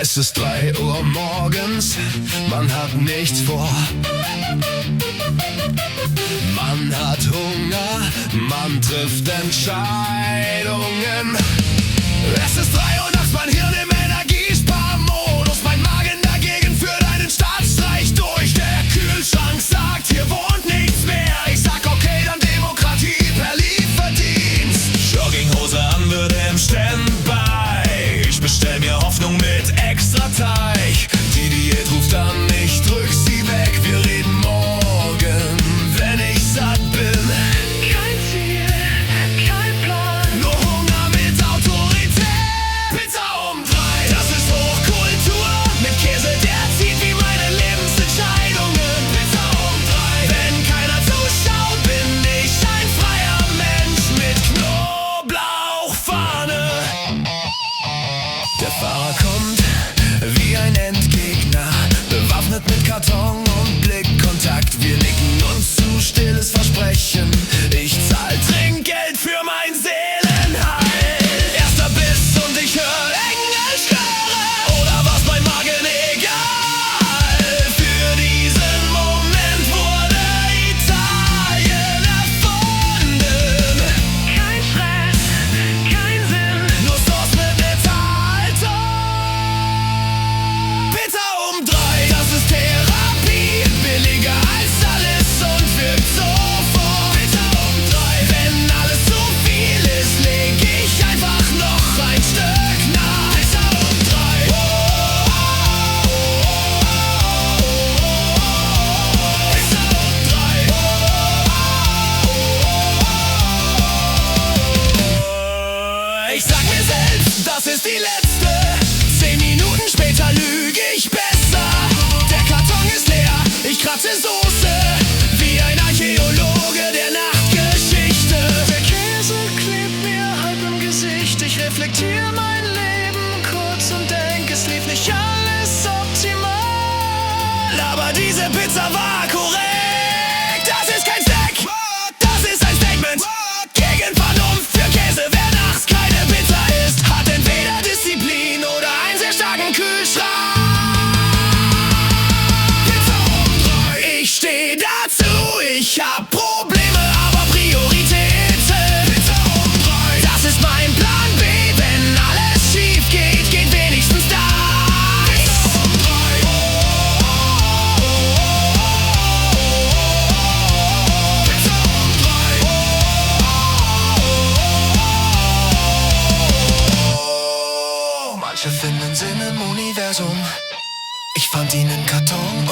Es ist 3 Uhr morgens, man hat nichts vor. Man hat Hunger, man trifft Entscheidungen. Es ist 3 Uhr nachts, mein Hirn im Energiesparmodus. Mein Magen dagegen führt einen Staatsstreich durch. Der Kühlschrank sagt, hier wohnt nichts mehr. Ich sag okay, dann Demokratie per Lieferdienst. Jogginghose an, würde im Standby. Ich bestell mir Hoffnung mit extra Teig. Die Diät ruft an, ich drück sie weg. Wir reden morgen, wenn ich satt bin. Kein Ziel, kein Plan. Nur Hunger mit Autorität. Pizza um 3, das ist Hochkultur. Mit Käse, der zieht wie meine Lebensentscheidungen. Pizza um 3, wenn keiner zuschaut, bin ich ein freier Mensch mit Knoblauchfahne. Der Fahrer kommt wie ein Endgegner, bewaffnet mit Karton und Blickkontakt. Wir nicken uns zu, stilles Versprechen. Ich zahl Trinkgeld für mein Seelenheil. Erster Biss und ich hör Engelschwere. Oder was mein Magen egal. Für diesen Moment wurde Italien erfunden. Kein Stress, kein Sinn. Nur Sauce mit Metallton. Pizza um 3, das ist Therapie. Billiger als alles und wirkt sofort. Pizza um 3, wenn alles zu viel ist, leg ich einfach noch ein Stück nach. Pizza um 3. Pizza um 3. Ich sag mir selbst, das ist die letzte. 10 Minuten später lüge ich besser. Der Karton ist leer, ich kratze Soße wie ein Archäologe der Nachtgeschichte. Der Käse klebt mir halb im Gesicht. Ich reflektiere mein Leben kurz und denk, es lief nicht alles optimal. Aber diese Pizza war korrekt. Das ist kein Snack, das ist ein Statement gegen Vernunft für Käse. Wer nachts keine Pizza isst, hat entweder Disziplin oder einen sehr starken Kühlschrank. Pizza um 3, ich steh dazu. Ich hab Probleme, aber Prioritäten. Pizza um 3, das ist mein Plan B. Wenn alles schief geht, geht wenigstens das. Pizza um 3. Pizza um 3. Manche finden Sinn im Universum. Ich fand ihn im Karton